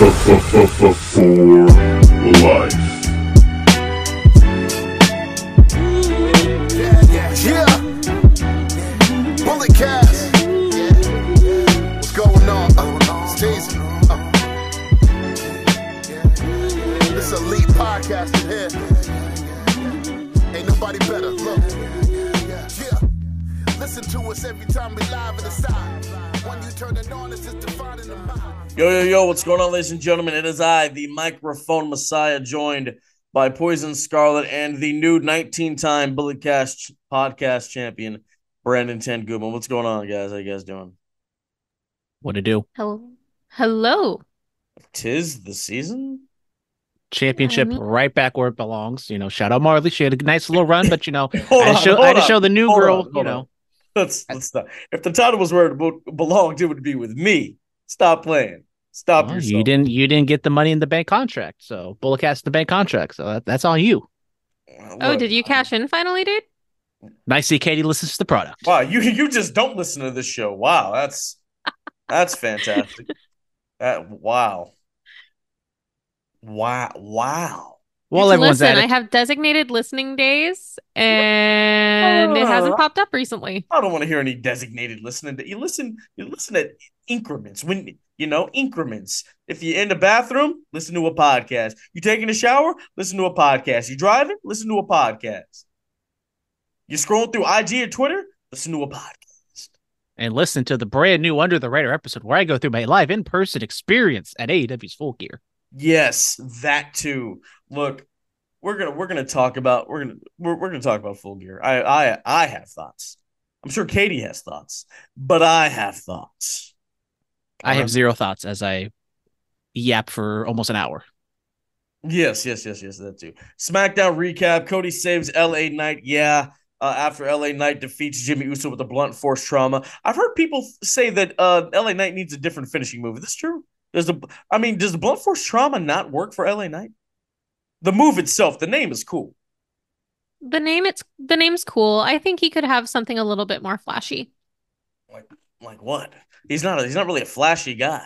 For life. Yeah. Bullet cast. What's going on? Stacy. This elite podcast in here. Ain't nobody better. Look. Yeah. Listen to us every time we live in the side. When you turn it on, it's just defining the mind. Yo, what's going on, ladies and gentlemen? It is I, the microphone messiah, joined by Poison Scarlet and the new 19-time Bullet Cast podcast champion, Brandon Tanguma. What's going on, guys? How you guys doing? What to do? Hello. Tis the season? Championship right back where it belongs. You know, shout out Marley. She had a nice little run, but you know, Hold I had to show the new girl, you know. Let's stop. If the title was where it belonged, it would be with me. Stop playing. Stop yourself. You didn't get the money in the bank contract, so Bullet Cast the bank contract, so that's on you. Oh, did you cash in finally, dude? Nice to see Katie listens to the product. Wow, you just don't listen to this show. Wow, that's fantastic. Wow. Well, everyone's listen, at it. I have designated listening days, and it hasn't popped up recently. I don't want to hear any designated listening. You listen at increments. Increments. If you're in the bathroom, listen to a podcast. You taking a shower, listen to a podcast. You driving, listen to a podcast. You scrolling through IG or Twitter, listen to a podcast. And listen to the brand new Under the Radar episode where I go through my live in-person experience at AEW's Full Gear. Yes, that too. Look, we're gonna talk about Full Gear. I have thoughts. I'm sure Katie has thoughts, but I have thoughts. I have zero thoughts as I yap for almost an hour. Yes, that too. SmackDown recap: Cody saves LA Knight. Yeah. After LA Knight defeats Jimmy Uso with a blunt force trauma. I've heard people say that LA Knight needs a different finishing move. Is this true? Does the blunt force trauma not work for LA Knight? The move itself, the name is cool. The name's cool. I think he could have something a little bit more flashy. Like what? He's not really a flashy guy.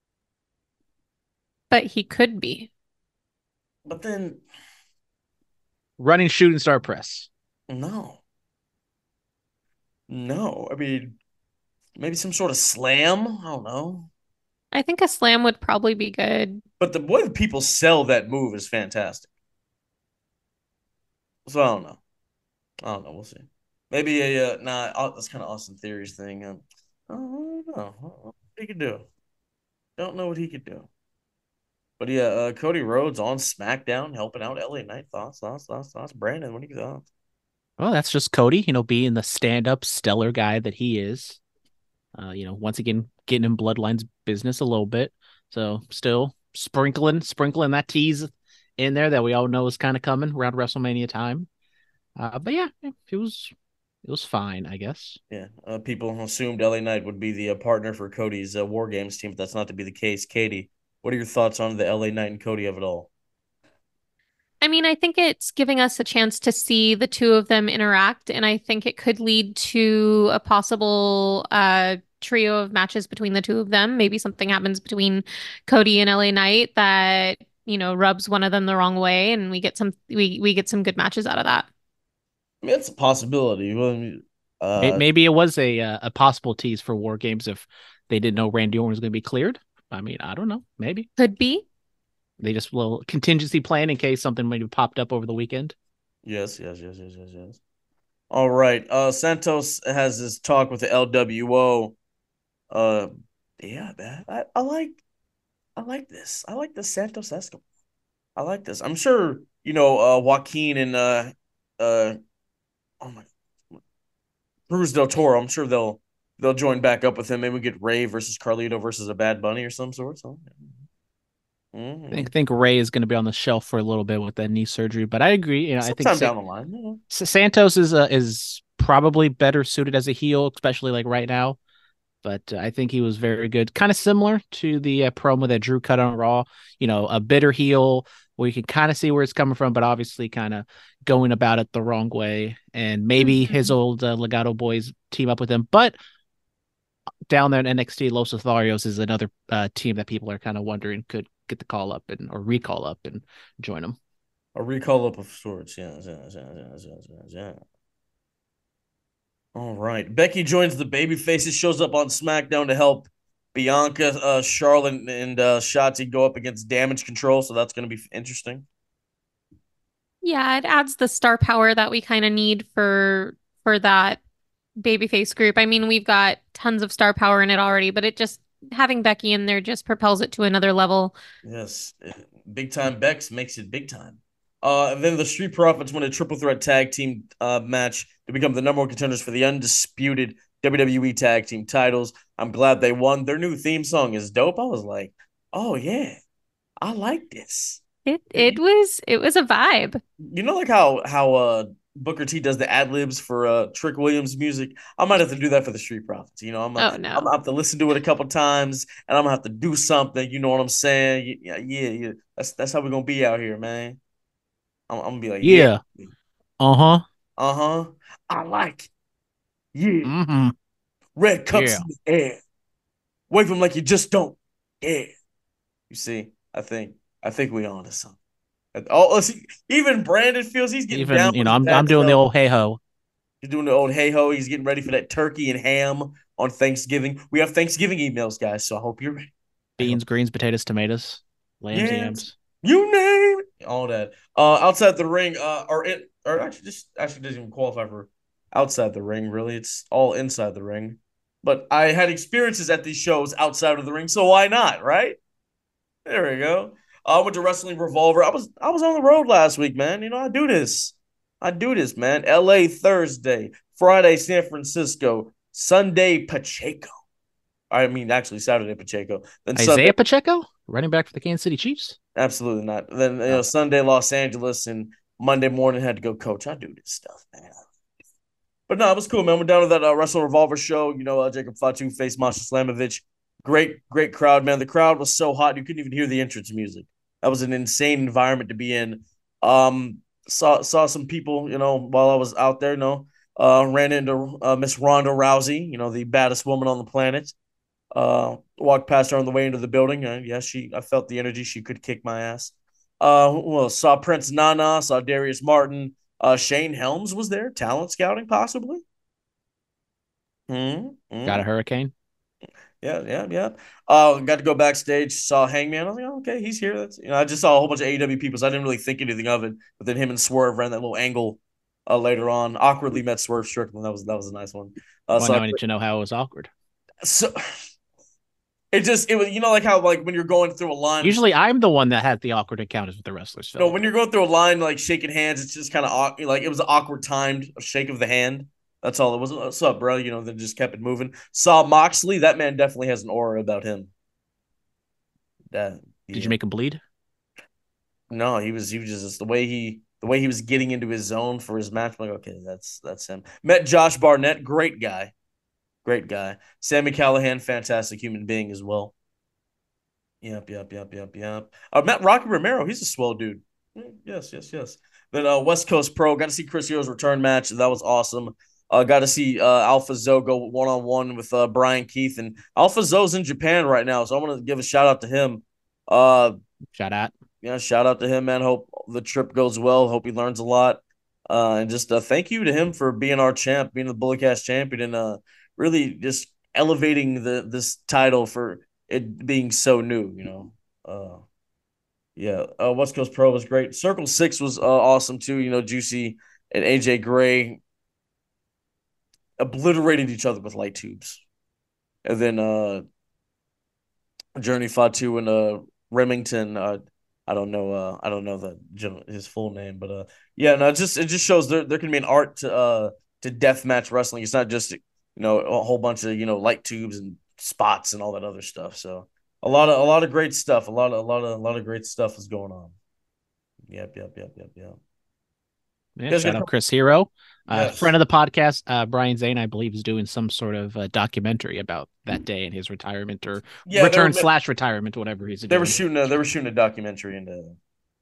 But he could be. But then running shooting star press. No. I mean, maybe some sort of slam. I don't know. I think a slam would probably be good. But the way that people sell that move is fantastic. So I don't know. We'll see. Maybe that's kind of Austin Theory's thing. I don't know what he could do. Don't know what he could do. But yeah, Cody Rhodes on SmackDown helping out LA Knight. Thoughts. Brandon, what do you think? Well, that's just Cody, getting the stand-up stellar guy that he is. Once again, getting in Bloodline's business a little bit. So still sprinkling that tease in there that we all know is kind of coming around WrestleMania time. But yeah, it was fine, I guess. Yeah. People assumed LA Knight would be the partner for Cody's War Games team, but that's not to be the case. Katie, what are your thoughts on the LA Knight and Cody of it all? I mean, I think it's giving us a chance to see the two of them interact, and I think it could lead to a possible trio of matches between the two of them. Maybe something happens between Cody and LA Knight that, rubs one of them the wrong way, and we get some good matches out of that. I mean, it's a possibility. Maybe it was a possible tease for War Games if they didn't know Randy Orton was going to be cleared. I mean, I don't know. Maybe. Could be. They just will contingency plan in case something might have popped up over the weekend. Yes. All right. Santos has his talk with the LWO. Yeah, man. I like this. I like the Santos Escobar. I like this. I'm sure, Joaquin and Cruz del Toro, I'm sure they'll join back up with him. Maybe we get Ray versus Carlito versus a Bad Bunny or some sort. So. Mm-hmm. I think Ray is going to be on the shelf for a little bit with that knee surgery, but I agree. I think down the line. Yeah. Santos is probably better suited as a heel, especially like right now. But I think he was very good, kind of similar to the promo that Drew cut on Raw. A bitter heel where you can kind of see where it's coming from, but obviously kind of going about it the wrong way. And maybe his old Legado boys team up with him, but down there in NXT, Los Lotharios is another team that people are kind of wondering could get the call up or recall up and join them. A recall up of sorts. Yeah. All right. Becky joins the Babyfaces, shows up on SmackDown to help Bianca, Charlotte, and Shotzi go up against Damage Control. So that's going to be interesting. Yeah, it adds the star power that we kind of need for that babyface group. I mean, we've got tons of star power in it already, but it just having Becky in there just propels it to another level. Yes, big time Bex makes it big time. And then the Street Profits win a triple threat tag team match to become the number one contenders for the undisputed WWE tag team titles. I'm glad they won. Their new theme song is dope. I was like, oh yeah, I like this. It was a vibe. You know, like how Booker T does the ad libs for Trick Williams music. I might have to do that for the Street Profits. You know, I'm gonna have to listen to it a couple times, and I'm gonna have to do something. You know what I'm saying? Yeah. That's how we're gonna be out here, man. I'm gonna be like, yeah. Uh-huh. I like it. Yeah. Mm-hmm. Red cups in the air. Wave them like you just don't. Yeah. You see, I think we on to something. Oh, even Brandon feels he's getting down. You know, I'm doing the old hey ho. You're doing the old hey ho. He's getting ready for that turkey and ham on Thanksgiving. We have Thanksgiving emails, guys, so I hope you're ready. Beans, greens, potatoes, tomatoes, lambs, yams. You name it. All that. Outside the ring, or actually doesn't even qualify for outside the ring, really. It's all inside the ring. But I had experiences at these shows outside of the ring, so why not, right? There we go. I went to Wrestling Revolver. I was on the road last week, man. You know, I do this, man. LA Thursday, Friday San Francisco, Sunday Pacheco. I mean, actually Saturday Pacheco. Then Isaiah Sunday, Pacheco, running back for the Kansas City Chiefs. Absolutely not. Then Sunday Los Angeles, and Monday morning had to go coach. I do this stuff, man. But no, it was cool, man. Went down to that Wrestle Revolver show. You know, Jacob Fatu faced Masha Slamovich. Great crowd, man. The crowd was so hot you couldn't even hear the entrance music. That was an insane environment to be in. Saw some people, you know, while I was out there. Ran into Miss Ronda Rousey, you know, the baddest woman on the planet. Walked past her on the way into the building. I felt the energy. She could kick my ass. Saw Prince Nana, saw Darius Martin. Shane Helms was there, talent scouting possibly. Got a hurricane. Yeah. Got to go backstage, saw Hangman. I was like, oh, okay, he's here. I just saw a whole bunch of AEW people, so I didn't really think anything of it. But then him and Swerve ran that little angle later on. Awkwardly met Swerve Strickland. That was a nice one. Now I need to know how it was awkward. So it was, you know, like how like when you're going through a line. Usually I'm the one that had the awkward encounters with the wrestlers. No, when you're going through a line like shaking hands, it's just kind of like it was an awkward timed shake of the hand. That's all it was. What's up, bro? You know, then just kept it moving. Saw Moxley. That man definitely has an aura about him. Did you make him bleed? No, he was just the way he was getting into his zone for his match. I'm like, okay, that's him. Met Josh Barnett, great guy. Sami Callihan, fantastic human being as well. Yep. Met Rocky Romero. He's a swell dude. Yes. Then West Coast Pro. Got to see Chris Hero's return match. That was awesome. Got to see Alpha Zoe go one-on-one with Brian Keith. And Alpha Zoe's in Japan right now, so I want to give a shout-out to him. Shout out. Yeah, shout out to him, man. Hope the trip goes well. Hope he learns a lot. And just thank you to him for being our champ, being the Bullycast champion, and really just elevating this title for it being so new, you know. West Coast Pro was great. Circle 6 was awesome too. You know, Juicy and AJ Gray obliterated each other with light tubes. And then Journey Fatu and Remington, I don't know his full name, but it just shows there can be an art to deathmatch wrestling. It's not just, you know, a whole bunch of, you know, light tubes and spots and all that other stuff. So a lot of great stuff. A lot of great stuff is going on. Yep. Yeah, shout out Chris Hero. Yes. Friend of the podcast, Brian Zane, I believe, is doing some sort of documentary about that day and his retirement or return/retirement, whatever he's doing. They were shooting a documentary and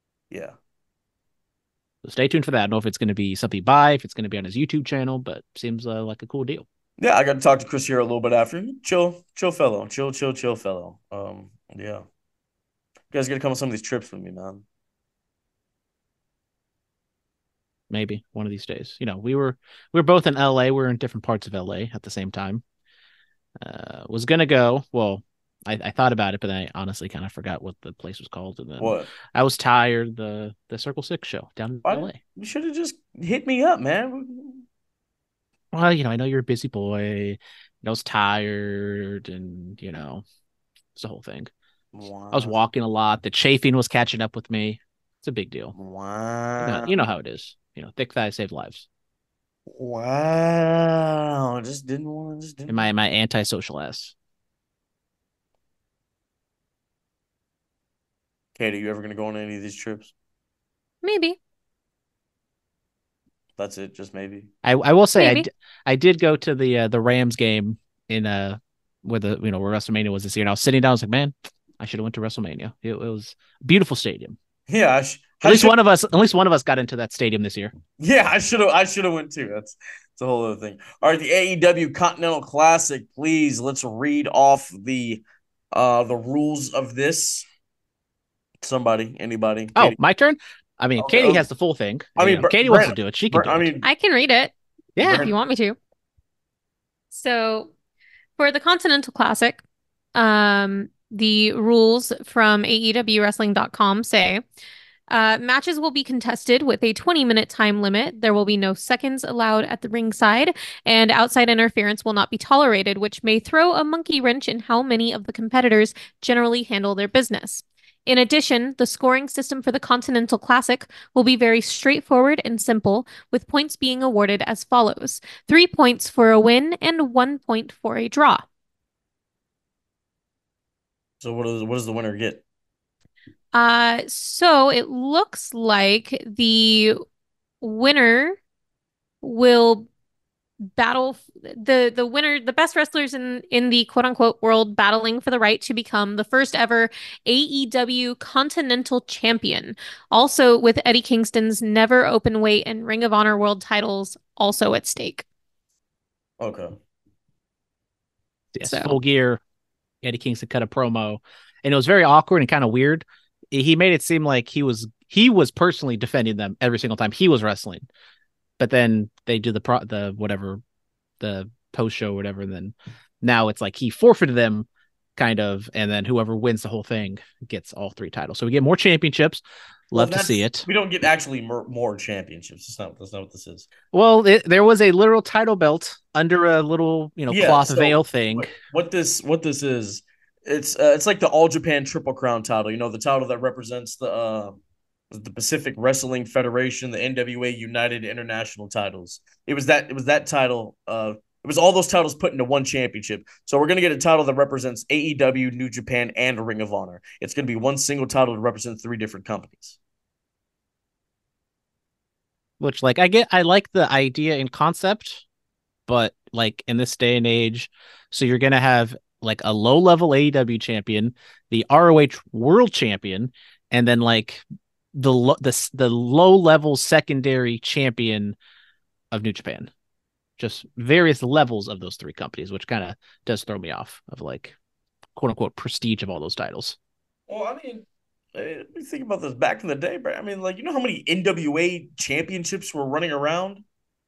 So stay tuned for that. I don't know if it's going to be something if it's going to be on his YouTube channel, but seems like a cool deal. Yeah, I got to talk to Chris Hero a little bit after. Chill fellow. Chill fellow. Yeah. guys gotta come on some of these trips with me, man. Maybe one of these days. We were both in LA. We were in different parts of LA at the same time. Was gonna go. Well, I thought about it, but I honestly kind of forgot what the place was called. And then What? I was tired. The Circle Six show down in LA. You should have just hit me up, man. Well, I know you're a busy boy. I was tired, and it's the whole thing. I was Wow. walking a lot. The chafing was catching up with me. It's a big deal. Wow. You know how it is. Thick thighs save lives. Wow. Just didn't want to just didn't. And my antisocial ass. Katie, you ever gonna go on any of these trips? Maybe. That's it, just maybe. I will say Maybe. I did go to the Rams game in where where WrestleMania was this year, and I was sitting down. I was like, man, I should have went to WrestleMania. It was a beautiful stadium. Yeah, At least one of us got into that stadium this year. Yeah, I should have went too. That's a whole other thing. All right, the AEW Continental Classic. Please, let's read off the rules of this. Somebody, anybody. Oh, Katie. my turn. I mean, Okay, Katie has the full thing. I mean, Katie wants to do it. She can do it. I can read it Yeah. if you want me to. So, for the Continental Classic, the rules from AEWWrestling.com say matches will be contested with a 20-minute time limit. There will be no seconds allowed at the ringside, and outside interference will not be tolerated, which may throw a monkey wrench in how many of the competitors generally handle their business. In addition, the scoring system for the Continental Classic will be very straightforward and simple, with points being awarded as follows: 3 points for a win and 1 point for a draw. So what does the winner get? So it looks like the winner will battle the winner, the best wrestlers in the quote unquote world, battling for the right to become the first ever AEW Continental Champion. Also with Eddie Kingston's Never Openweight and Ring of Honor world titles also at stake. Okay. Yes, Full Gear. Eddie Kingston cut a promo, and it was very awkward and kind of weird. He made it seem like he was personally defending them every single time he was wrestling. But then they do the post show or whatever, and then now it's like he forfeited them, kind of, and then whoever wins the whole thing gets all 3 titles. So we get more championships. Love to see it. We don't get actually more championships. That's not what this is. Well, there was a literal title belt under a little cloth veil thing. What this is, it's like the All Japan Triple Crown title. The title that represents the Pacific Wrestling Federation, the NWA United International titles. It was that title. It was all those titles put into one championship. So we're going to get a title that represents AEW, New Japan, and Ring of Honor. It's going to be one single title to represent 3 different companies. Which, I like the idea and concept, but in this day and age, so you're going to have a low-level AEW champion, the ROH World Champion, and then the low-level secondary champion of New Japan. Just various levels of those 3 companies, which kind of does throw me off of quote unquote prestige of all those titles. Well, I mean, we think about this back in the day, bro. I mean, how many NWA championships were running around?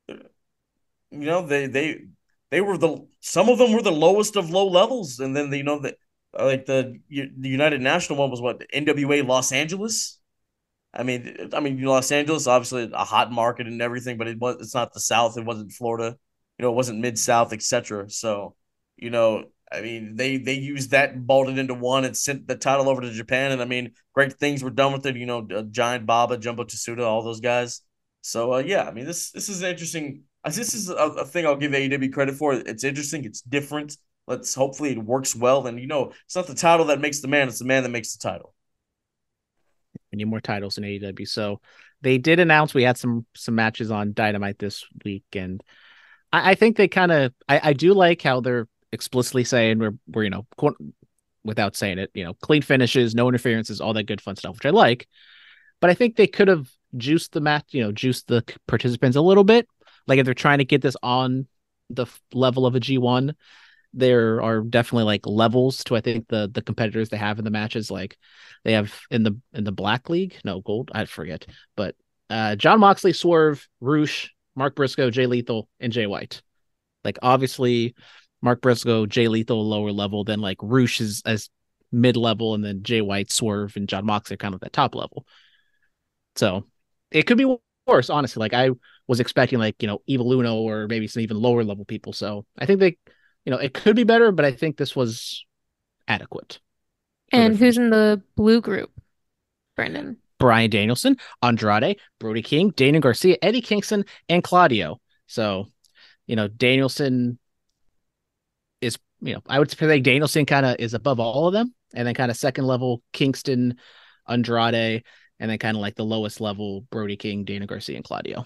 They were some of them were the lowest of low levels, and then the United National one was what, NWA Los Angeles. I mean, Los Angeles, obviously a hot market and everything, but it's not the South. It wasn't Florida. It wasn't Mid-South, etc. So, I mean, they used that and balled it into one and sent the title over to Japan. And I mean, great things were done with it. Giant Baba, Jumbo Tsuda, all those guys. So, yeah, I mean, this is interesting. This is a thing I'll give AEW credit for. It's interesting. It's different. Hopefully it works well. And, it's not the title that makes the man. It's the man that makes the title. We need more titles in AEW. So they did announce we had some matches on Dynamite this week, and I think they kind of I do like how they're explicitly saying we're without saying it, clean finishes, no interferences, all that good fun stuff, which I like. But I think they could have juiced the match, juiced the participants a little bit. If they're trying to get this on the level of a G1, there are definitely like levels to I think the competitors they have in the matches. Like they have in the Black League, no gold, I forget, but John Moxley, Swerve, Roosh, Mark Briscoe, Jay Lethal, and Jay White. Like obviously, Mark Briscoe, Jay Lethal lower level, then like Roosh is as mid level, and then Jay White, Swerve, and John Moxley are kind of at top level. So it could be worse, honestly. Like I was expecting like, Evil Uno or maybe some even lower level people. So I think it could be better, but I think this was adequate. And who's in the blue group, Brandon? Bryan Danielson, Andrade, Brody King, Daniel Garcia, Eddie Kingston, and Claudio. So, Danielson is, I would say Danielson kind of is above all of them. And then kind of second level, Kingston, Andrade, and then kind of like the lowest level, Brody King, Daniel Garcia, and Claudio.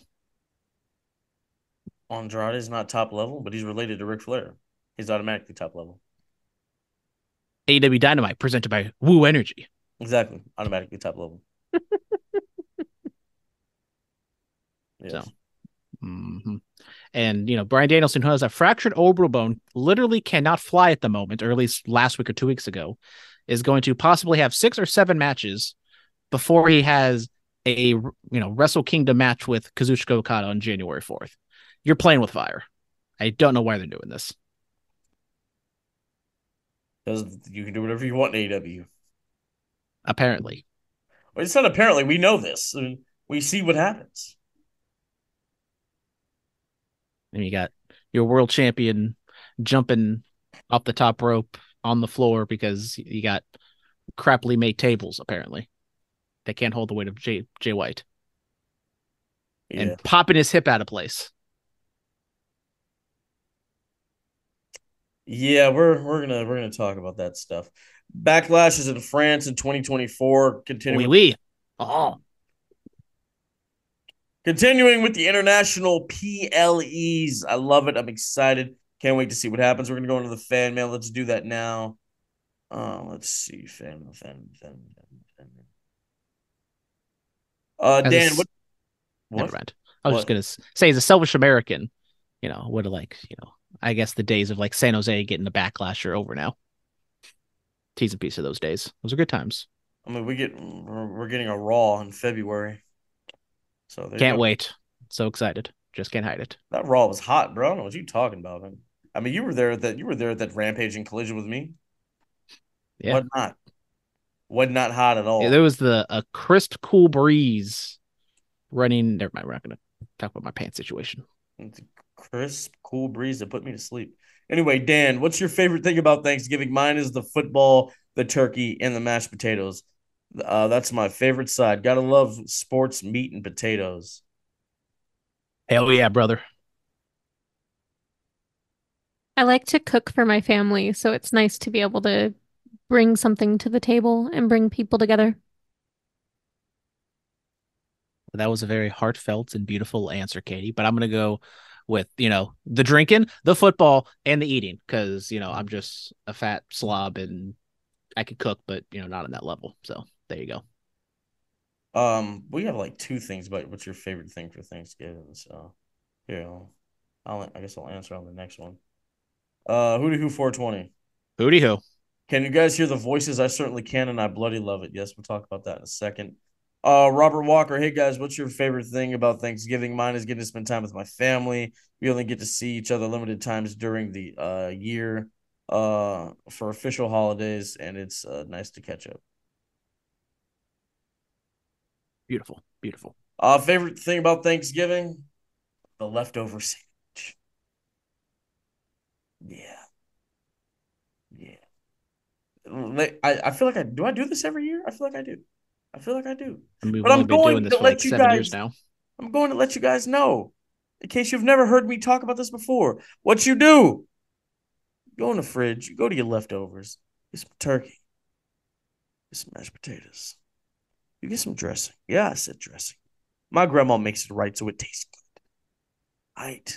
Andrade is not top level, but he's related to Ric Flair. He's automatically top level. AEW Dynamite presented by Woo Energy. Exactly. Automatically top level. Yes. So, And, Bryan Danielson, who has a fractured orbital bone, literally cannot fly at the moment, or at least last week or 2 weeks ago, is going to possibly have 6 or 7 matches before he has a, Wrestle Kingdom match with Kazuchika Okada on January 4th. You're playing with fire. I don't know why they're doing this. Because you can do whatever you want in AEW. Apparently. Well, it's not apparently. We know this. I mean, we see what happens. And you got your world champion jumping off the top rope on the floor because you got crappily made tables, apparently. They can't hold the weight of Jay White. Yeah. And popping his hip out of place. Yeah, we're gonna talk about that stuff. Backlash is in France in 2024. Continuing. Continuing with the international PLEs. I love it. I'm excited. Can't wait to see what happens. We're gonna go into the fan mail. Let's do that now. Let's see. Fan. Dan, what? Never mind. I was just gonna say, as a selfish American, would have I guess the days of like San Jose getting the Backlash are over now. Tease and piece of those days. Those are good times. I mean, we're getting a Raw in February, so can't wait. So excited, just can't hide it. That Raw was hot, bro. I don't know what you talking about, man. I mean, you were there at that rampaging collision with me. Yeah, what not hot at all. Yeah, there was a crisp, cool breeze running. Never mind. We're not gonna talk about my pants situation. It's a crisp, cool breeze that put me to sleep. Anyway, Dan, what's your favorite thing about Thanksgiving? Mine is the football, the turkey, and the mashed potatoes. That's my favorite side. Gotta love sports, meat, and potatoes. Hell yeah, brother. I like to cook for my family, so it's nice to be able to bring something to the table and bring people together. That was a very heartfelt and beautiful answer, Katie. But I'm going to go with, the drinking, the football, and the eating because, I'm just a fat slob and I could cook, but, not on that level. So there you go. We have like 2 things about what's your favorite thing for Thanksgiving. So, I guess I'll answer on the next one. Hootie Who 420. Hootie Who. Can you guys hear the voices? I certainly can, and I bloody love it. Yes, we'll talk about that in a second. Robert Walker, hey guys, what's your favorite thing about Thanksgiving? Mine is getting to spend time with my family. We only get to see each other limited times during the year for official holidays, and it's nice to catch up. Beautiful. Favorite thing about Thanksgiving? The leftover sandwich. Yeah. I feel like I do this every year? I feel like I do. But I'm going to let you guys now. I'm going to let you guys know, in case you've never heard me talk about this before, what you do. You go in the fridge, you go to your leftovers, get some turkey, get some mashed potatoes. You get some dressing. Yeah, I said dressing. My grandma makes it right so it tastes good. Right.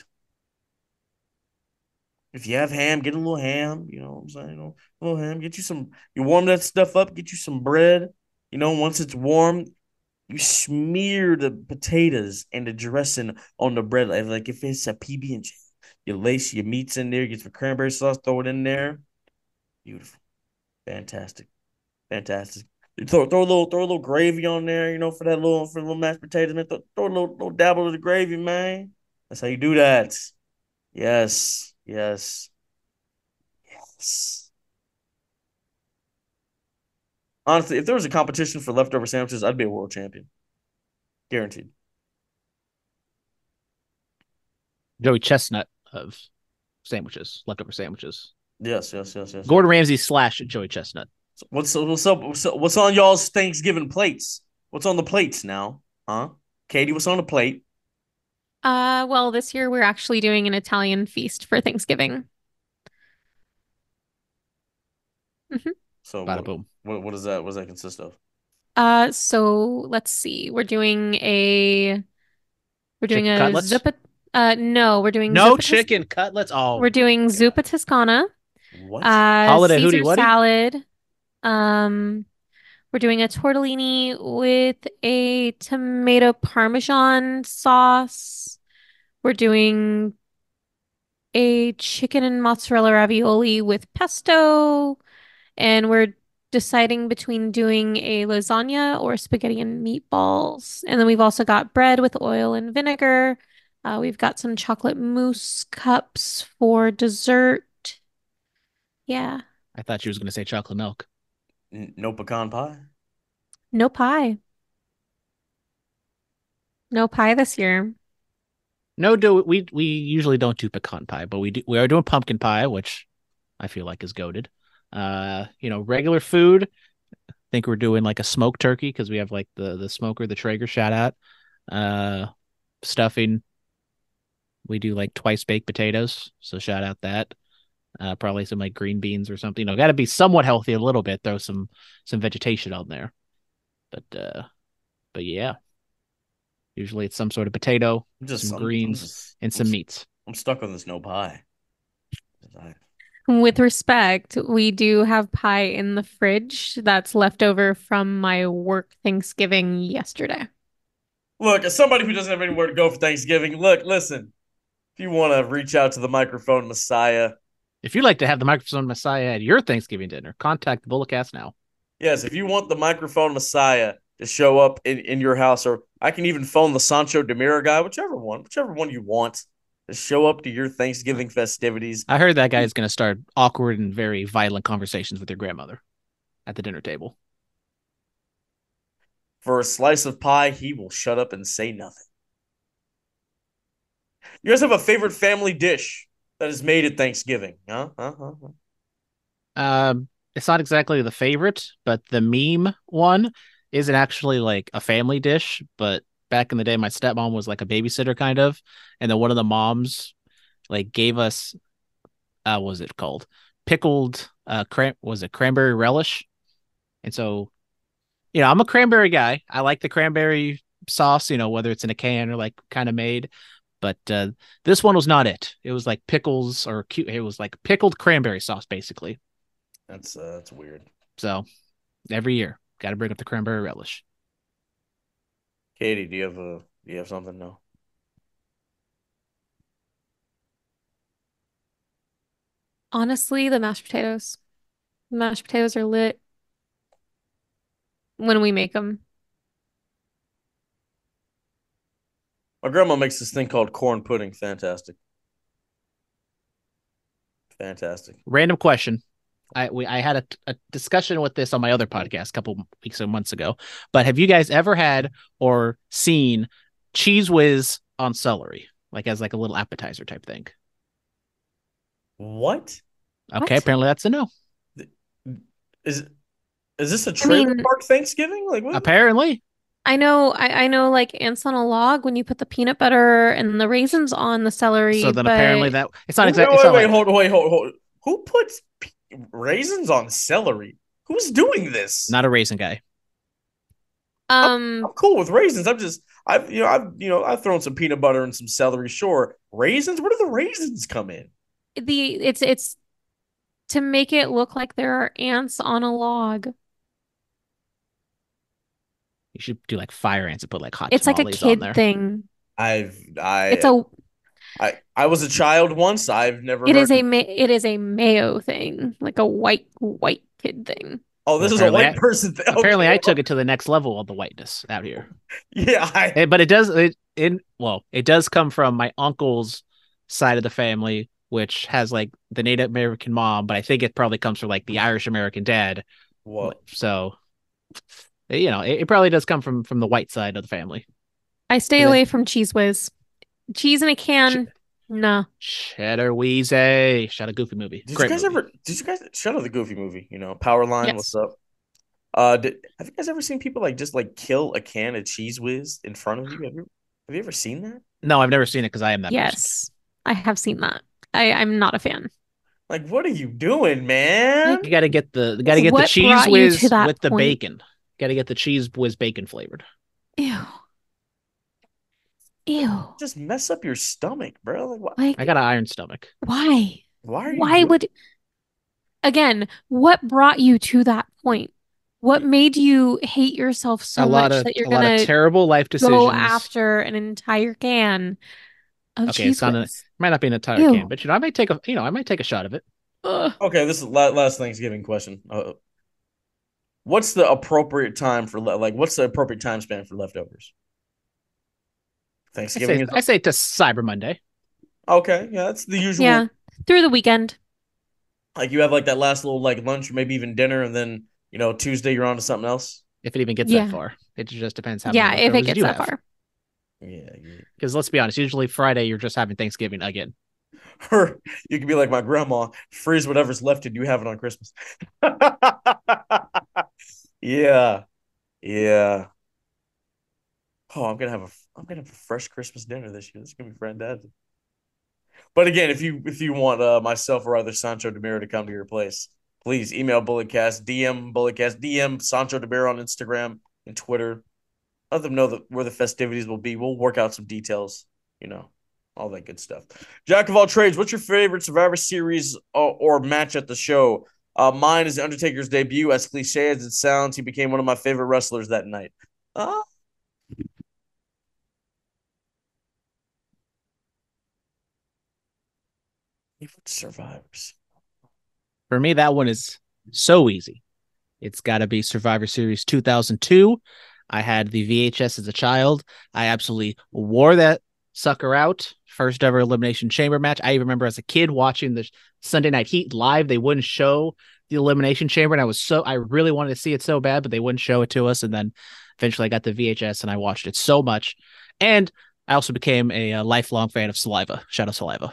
If you have ham, get a little ham. You know what I'm saying? A little ham. Get you some. You warm that stuff up. Get you some bread. Once it's warm, you smear the potatoes and the dressing on the bread. Like if it's a PB&J, You lace your meats in there, get some cranberry sauce, throw it in there. Beautiful. Fantastic. Fantastic. Throw a little gravy on there, for the little mashed potatoes, man. Throw a little dabble of the gravy, man. That's how you do that. Yes. Yes. Yes. Honestly, if there was a competition for leftover sandwiches, I'd be a world champion. Guaranteed. Joey Chestnut of sandwiches, leftover sandwiches. Yes. Gordon Ramsay / Joey Chestnut. What's up? What's on y'all's Thanksgiving plates? What's on the plates now? Huh? Katie, what's on the plate? Well, this year we're actually doing an Italian feast for Thanksgiving. So Bada boom. what does that consist of? So let's see. We're doing a Chicken cutlets? zuppa. No, we're doing No zuppa chicken cutlets. Oh, We're doing zuppa Toscana, What? Holiday Caesar hootie wootie? salad. We're doing a tortellini with a tomato parmesan sauce. We're doing a chicken and mozzarella ravioli with pesto, and we're deciding between doing a lasagna or spaghetti and meatballs. And then we've also got bread with oil and vinegar. We've got some chocolate mousse cups for dessert. Yeah, I thought you was going to say chocolate milk. No pecan pie? no pie. No pie this year. No, we usually don't do pecan pie, but we are doing pumpkin pie, which I feel like is goated. Regular food. I think we're doing like a smoked turkey because we have like the smoker, the Traeger shout out. Stuffing. We do like twice baked potatoes, so shout out that. Probably some like green beans or something. Got to be somewhat healthy a little bit. Throw some vegetation on there, but yeah. Usually it's some sort of potato, some greens, and some meats. I'm stuck on this no pie. With respect, we do have pie in the fridge that's left over from my work Thanksgiving yesterday. Look, as somebody who doesn't have anywhere to go for Thanksgiving, listen. If you want to reach out to the microphone Messiah. If you'd like to have the microphone Messiah at your Thanksgiving dinner, contact the Bulletcast now. Yes, if you want the microphone Messiah to show up in your house, or I can even phone the Sancho Demira guy, whichever one you want, to show up to your Thanksgiving festivities. I heard that guy is going to start awkward and very violent conversations with your grandmother at the dinner table. For a slice of pie, he will shut up and say nothing. You guys have a favorite family dish that is made at Thanksgiving? It's not exactly the favorite, but the meme one isn't actually like a family dish. But back in the day, my stepmom was like a babysitter kind of, and then one of the moms like gave us, what was it called? Pickled cranberry relish? And so, I'm a cranberry guy. I like the cranberry sauce, whether it's in a can or like kind of made. But this one was not it. It was like pickles or it was like pickled cranberry sauce, basically. That's weird. So every year, got to bring up the cranberry relish. Katie, do you have something? No. Honestly, the mashed potatoes. Mashed potatoes are lit when we make them. My grandma makes this thing called corn pudding. Fantastic. Fantastic. Random question. I had a discussion with this on my other podcast a couple weeks or months ago, but have you guys ever had or seen Cheese Whiz on celery, like as like a little appetizer type thing? What? Okay, What? apparently that's a no. Is this a trailer park Thanksgiving? Like what? Apparently. I know like ants on a log when you put the peanut butter and the raisins on the celery. So then but apparently that it's not exactly. Wait, hold. Who puts raisins on celery? Who's doing this? Not a raisin guy. I'm cool with raisins. I've thrown some peanut butter and some celery. Sure, raisins. Where do the raisins come in? It's to make it look like there are ants on a log. You should do like fire ants and put like hot It's like a tamales on kid there. thing. I It's a I was a child once. I've never It heard. it is a mayo thing, like a white kid thing. Oh, Well, this is a white person thing. apparently Okay. I took it to the next level of the whiteness out here. Yeah, But it does come from my uncle's side of the family, which has like the Native American mom, but I think it probably comes from like the Irish American dad. well, So it probably does come from the white side of the family. I stay And then away from Cheese Whiz. Cheese in a can, no. Cheddar Wheezy, shot a Goofy movie. did Great you guys movie. ever? Did you guys shout out the Goofy movie? Powerline. Yes. What's up? Have you guys ever seen people like just like kill a can of Cheese Whiz in front of you? Have you ever seen that? No, I've never seen it because I am that person. Yes, I have seen that. I'm not a fan. Like, what are you doing, man? You got to get the What cheese brought you whiz to that with the point? bacon. Got to get the cheese whiz bacon flavored. Ew. Ew. Just mess up your stomach, bro. Like, what? Like, I got an iron stomach. why? Why are you? Why would, again, what brought you to that point? What made you hate yourself so much that you're a lot of gonna terrible life decisions. go after an entire can of Okay, Cheese it's not Whiz? might not be an entire Ew. can, but I might take a shot of it. Ugh. Okay, this is last Thanksgiving question. What's the appropriate time for what's the appropriate time span for leftovers? Thanksgiving I say to Cyber Monday. okay. Yeah, that's the usual. Yeah, through the weekend. Like you have like that last little like lunch or maybe even dinner, and then Tuesday you're on to something else. If it even gets Yeah. that far, it just depends how. Yeah, many if it leftovers gets you that have. far. Yeah, yeah. Because let's be honest, usually Friday you're just having Thanksgiving again. Or you can be like my grandma, freeze whatever's left and you have it on Christmas. Yeah, yeah. Oh, I'm gonna have a fresh Christmas dinner this year. This is gonna be fantastic. But again, if you want myself or either Sancho Demiro to come to your place, please email Bulletcast, DM Sancho Demiro on Instagram and Twitter. Let them know where the festivities will be. We'll work out some details, all that good stuff. Jack of all trades, what's your favorite Survivor Series or match at the show? Mine is The Undertaker's debut. As cliche as it sounds, he became one of my favorite wrestlers that night. Survivors. For me, that one is so easy. It's got to be Survivor Series 2002. I had the VHS as a child. I absolutely wore that sucker out. First ever Elimination Chamber match. I even remember as a kid watching the Sunday Night Heat live. They wouldn't show the Elimination Chamber, and I really wanted to see it so bad, but they wouldn't show it to us. And then eventually I got the VHS and I watched it so much. And I also became a lifelong fan of Saliva. Shout out Saliva.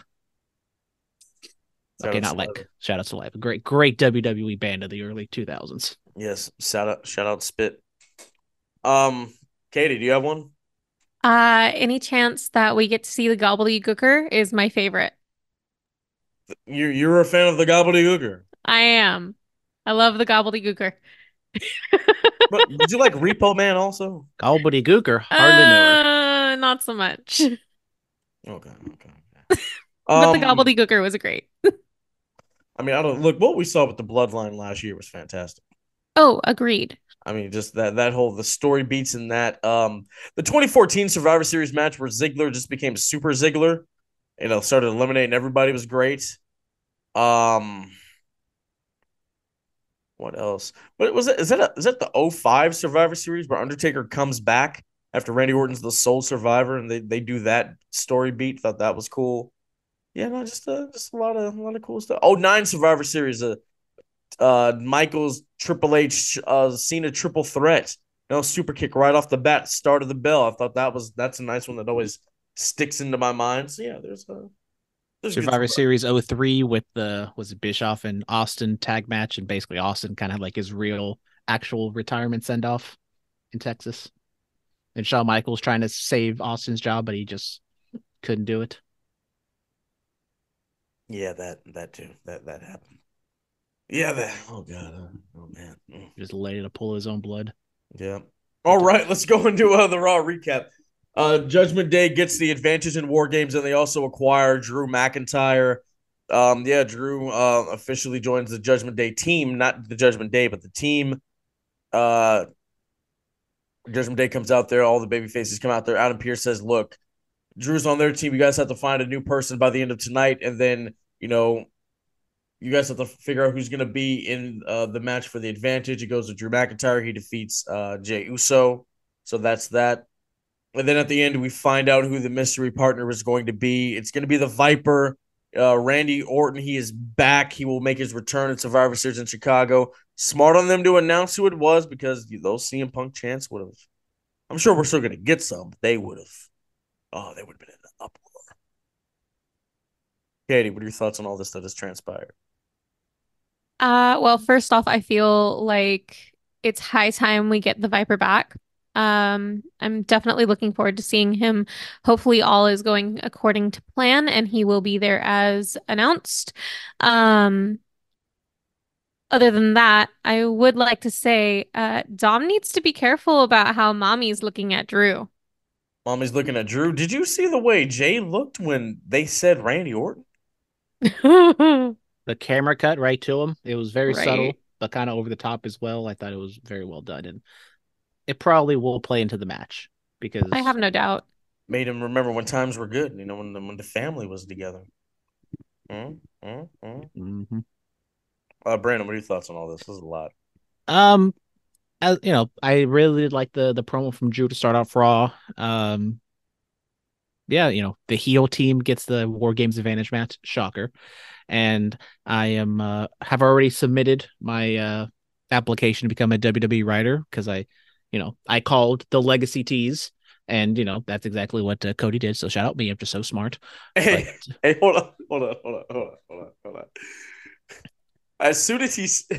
Okay, not like shout out Saliva. Great WWE band of the early 2000s. Yes, shout out Spit. Katie, do you have one? Any chance that we get to see the gobbledygooker is my favorite. You're a fan of the gobbledygooker. I am. I love the gobbledygooker. But did you like Repo Man also? Gobbledygooker, hardly know her. Not so much. Okay. But the gobbledygooker was great. I mean, I don't look what we saw with the Bloodline last year was fantastic. Oh, agreed. I mean, just that whole the story beats in that. The 2014 Survivor Series match where Ziggler just became Super Ziggler, started eliminating everybody was great. What else? What was it? Is that the 05 Survivor Series where Undertaker comes back after Randy Orton's the sole survivor and they do that story beat? Thought that was cool. Yeah, no, just a lot of cool stuff. 09 Survivor Series, Michaels Triple H Cena triple threat. Super kick right off the bat, start of the bell. I thought that's a nice one that always sticks into my mind. So yeah, there's Survivor Series 03 with was it Bischoff and Austin tag match, and basically Austin kind of had like his actual retirement send off in Texas, and Shawn Michaels trying to save Austin's job, but he just couldn't do it. Yeah, that too. That happened. Yeah, oh god, oh man, just ready to pull his own blood. Yeah. All right, let's go into the Raw recap. Judgment Day gets the advantage in War Games, and they also acquire Drew McIntyre. Drew officially joins the Judgment Day team, not the Judgment Day, but the team. Judgment Day comes out there, all the baby faces come out there. Adam Pearce says, "Look, Drew's on their team. You guys have to find a new person by the end of tonight, and then you guys have to figure out who's going to be in the match for the advantage. It goes to Drew McIntyre. He defeats Jey Uso. So that's that. And then at the end, we find out who the mystery partner is going to be. It's going to be the Viper, Randy Orton. He is back. He will make his return at Survivor Series in Chicago. Smart on them to announce who it was because those CM Punk chants would have. I'm sure we're still going to get some. But they would have. Oh, they would have been in the uproar. Katie, what are your thoughts on all this that has transpired? Well, first off, I feel like it's high time we get the Viper back. I'm definitely looking forward to seeing him. Hopefully, all is going according to plan, and he will be there as announced. Um, Other than that, I would like to say, Dom needs to be careful about how Mommy's looking at Drew. Mommy's looking at Drew. Did you see the way Jay looked when they said Randy Orton? The camera cut right to him. It was very Right. subtle, but kind of over the top as well. I thought it was very well done, and it probably will play into the match because I have no doubt. Made him remember when times were good, when the family was together. Mhm. Brandon, what are your thoughts on all this? This is a lot. As you know, I really did like the promo from Drew to start off Raw. Yeah, the heel team gets the War Games advantage match. Shocker. And I am have already submitted my application to become a WWE writer because I called the legacy tease, and that's exactly what Cody did. So shout out me, I'm just so smart. Hey, But hey, hold on. As soon as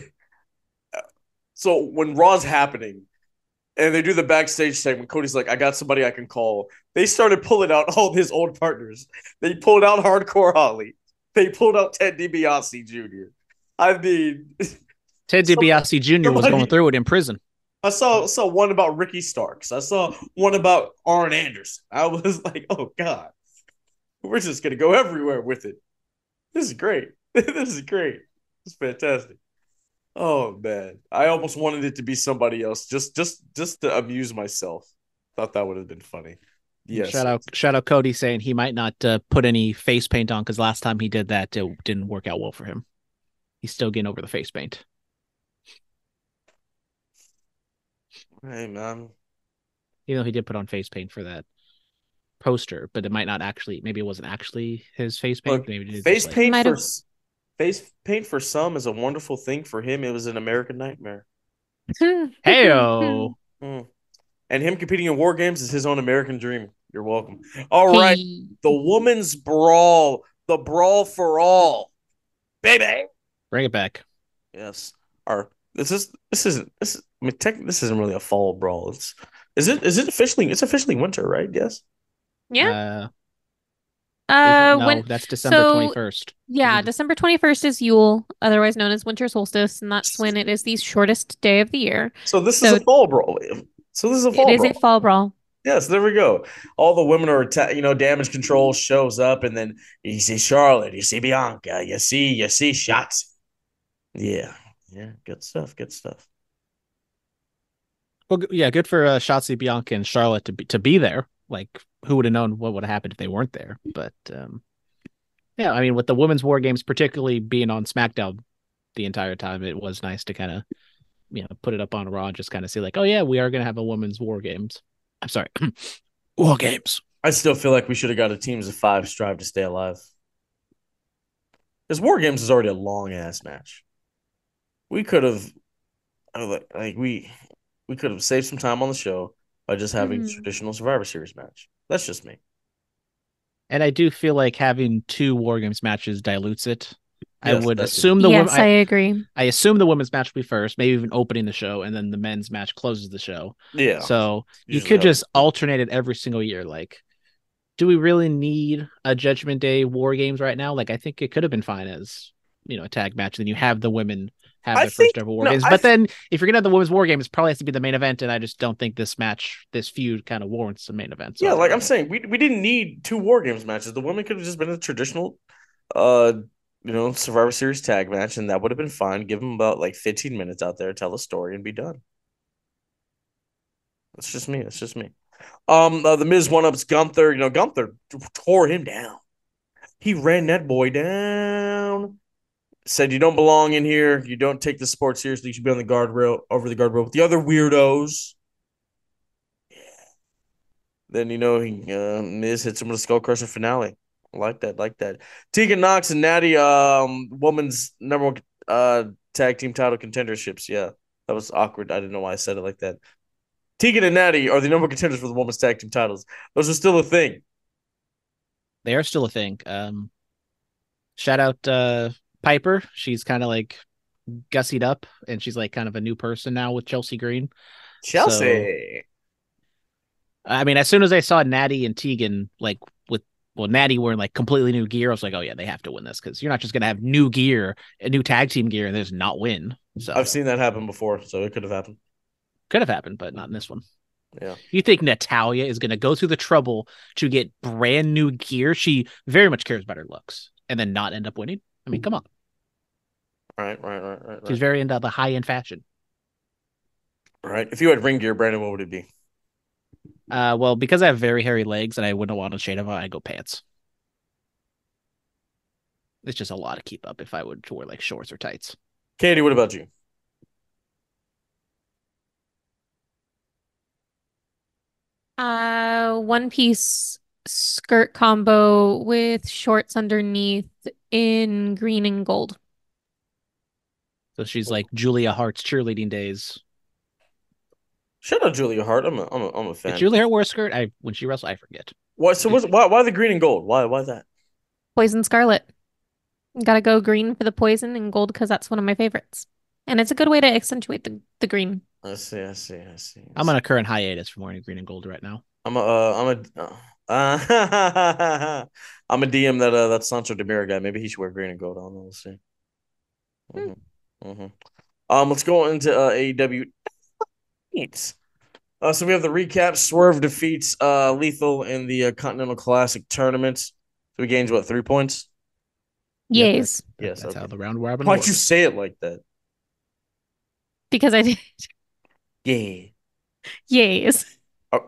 so when Raw's happening and they do the backstage segment, Cody's like, I got somebody I can call. They started pulling out all his old partners. They pulled out Hardcore Holly. They pulled out Ted DiBiase Jr. I mean, Ted DiBiase Jr. was going through it in prison. I saw one about Ricky Starks. I saw one about Arn Anderson. I was like, oh God, we're just gonna go everywhere with it. This is great. This is great. It's fantastic. Oh man, I almost wanted it to be somebody else, just to amuse myself. Thought that would have been funny. Yes. Shout out Cody saying he might not put any face paint on because last time he did that, it didn't work out well for him. He's still getting over the face paint. Hey man, Even though he did put on face paint for that poster, but it might not actually. Maybe it wasn't actually his face paint. look, Maybe it face just, paint Might for have- face paint for some is a wonderful thing. For him, it was an American nightmare. Heyo. Mm. And him competing in War Games is his own American dream. You're welcome. All right, the women's brawl, the brawl for all, baby. Bring it back. Yes. This isn't this isn't really a fall brawl. Is it officially? It's officially winter, right? Yes. Yeah. No, When that's December so 21st. yeah, December 21st is Yule, otherwise known as winter solstice, and that's when it is the shortest day of the year. So this is So- a fall brawl. So this is a fall It is brawl. a fall brawl. Yes, there we go. All the women are, damage control shows up, and then you see Charlotte, you see Bianca, you see Shotzi. Yeah, good stuff. Well, yeah, good for Shotzi, Bianca, and Charlotte to be there. Like, who would have known what would have happened if they weren't there? But yeah, I mean, with the women's War Games, particularly being on SmackDown the entire time, it was nice to kind of put it up on Raw and just kind of see like, oh yeah, we are gonna have a women's War Games. I'm sorry, War Games. I still feel like we should have got a teams of 5 strive to stay alive. Because War Games is already a long ass match. We could have, we could have saved some time on the show by just having a traditional Survivor Series match. That's just me. And I do feel like having 2 War Games matches dilutes it. I Yes, would that's assume Yes, I agree. I assume the women's match will be first, maybe even opening the show, and then the men's match closes the show. Yeah. So you Usually could how it just alternate it every single year. Like, do we really need a Judgment Day War Games right now? Like, I think it could have been fine as a tag match. Then you have the women have I their think- first ever War no, Games. I But then if you're gonna have the women's War Games, it probably has to be the main event. And I just don't think this feud kind of warrants the main event. So Yeah, like I'm saying, we didn't need 2 War Games matches. The women could have just been a traditional, Survivor Series tag match, and that would have been fine. Give them about like 15 minutes out there, tell a story, and be done. That's just me. The Miz one-ups Gunther. You know, Gunther tore him down. He ran that boy down. Said you don't belong in here. You don't take the sport seriously. You should be on the guardrail, over the guardrail with the other weirdos. Then Miz hits him with a skull crusher finale. Like that, like that. Tegan Knox and Natty, woman's number one tag team title contenderships. Yeah, that was awkward. I didn't know why I said it like that. Tegan and Natty are the number one contenders for the women's tag team titles. Those are still a thing. They are still a thing. Shout out Piper. She's kind of like gussied up, and she's like kind of a new person now with Chelsea Green. Chelsea. So, I mean, as soon as I saw Natty and Tegan like Natty wearing like completely new gear, I was like, oh yeah, they have to win this because you're not just gonna have new gear, a new tag team gear, and there's not win. So I've seen that happen before, so it could have happened. Could have happened, but not in this one. Yeah. You think Natalya is gonna go through the trouble to get brand new gear? She very much cares about her looks, and then not end up winning. I mean, come on. Right. She's very into the high end fashion. Right. If you had ring gear, Brandon, what would it be? Well, because I have very hairy legs and I wouldn't want to shade them, I go pants. It's just a lot to keep up if I would wear like shorts or tights. Katie, what about you? One piece skirt combo with shorts underneath in green and gold. So she's like Julia Hart's cheerleading days. Shout out Julia Hart. I'm a fan. Did Julia Hart wear a skirt? When she wrestled, I forget. What? So why the green and gold? Why that? Poison Scarlet. Gotta go green for the poison and gold because that's one of my favorites. And it's a good way to accentuate the green. I see. I'm on a current hiatus from wearing green and gold right now. I'm a DM that Sancho Demira guy. Maybe he should wear green and gold. I don't know. We'll see. Let's go into AEW. So we have the recap. Swerve defeats Lethal in the Continental Classic tournament. So he gains what, 3 points? Yes. Yes. That's okay. how the round robin Why'd works. you say it like that? Because I did. Yeah. Yes. Oh.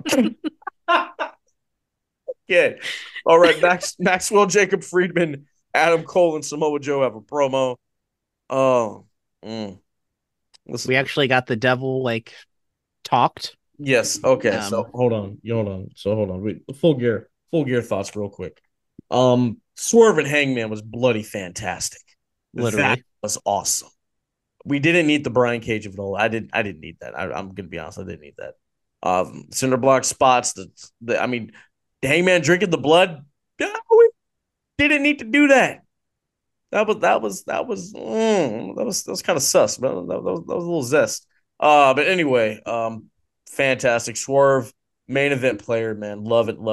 Yeah. All right. Maxwell Jacob Friedman, Adam Cole, and Samoa Joe have a promo. Oh. Listen. We actually got the devil like talked. Yes. Okay. So hold on. Wait. Full gear thoughts real quick. Swerve and Hangman was bloody fantastic. Literally. That was awesome. We didn't need the Brian Cage of it all. I didn't need that. I'm gonna be honest. I didn't need that. Cinder block spots. The Hangman drinking the blood. Yeah, we didn't need to do that. That was kind of sus, but that was a little zest. But anyway, fantastic. Swerve, main event player, man. Love it.